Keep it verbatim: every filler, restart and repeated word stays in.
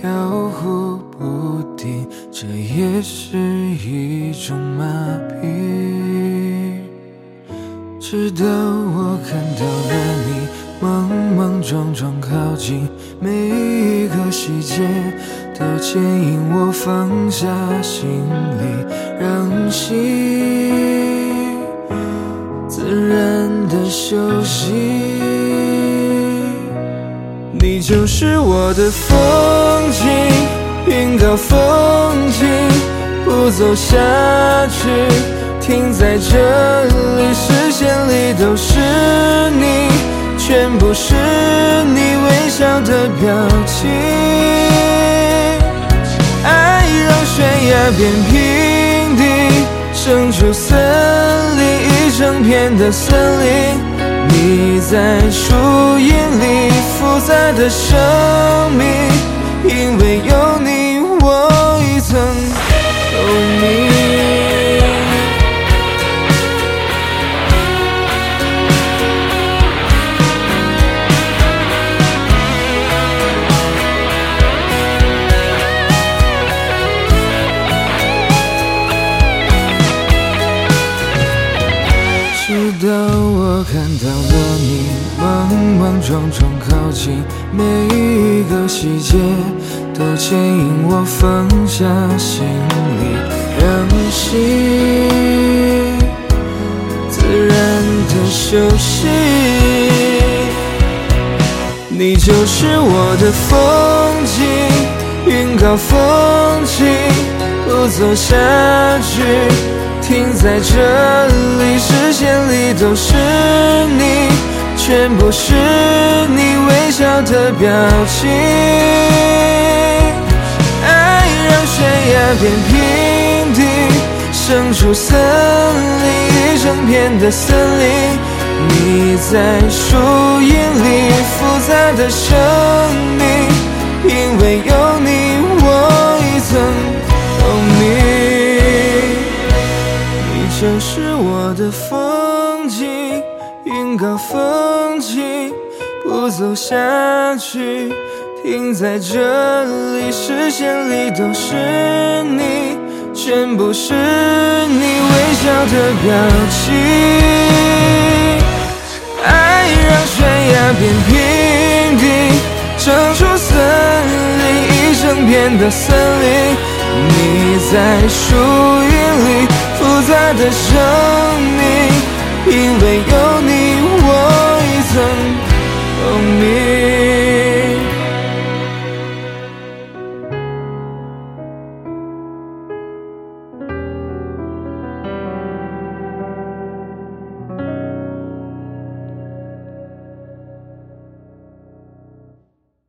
飘忽不定，这也是一种麻痹。直到我看到了你莽莽撞撞靠近，每一个细节都牵引我放下行李，让心自然的休息。你就是我的风景，云高风轻，不走下去，停在这里，视线里都是你，全部是你微笑的表情。爱让悬崖变平地，生出森林，一整片的森林。你在树荫里复杂的生命，因为有你，我一层透明。直到我看到了你莽莽撞撞靠近，每一个细节都牵引我放下行李，让心自然的休息。你就是我的风景，云高风轻，不走下去，停在这里，视线里都是你，全部是你微笑的表情。爱让悬崖变平地，生出森林，一整片的森林。你在树荫里复杂的生命，因为有你，我一层透明。就是我的风景，云高风轻，不走下去，停在这里，视线里都是你，全部是你微笑的表情。爱让悬崖变平地，生出森林，一整片的森林。你在树荫里复杂的生命，因为有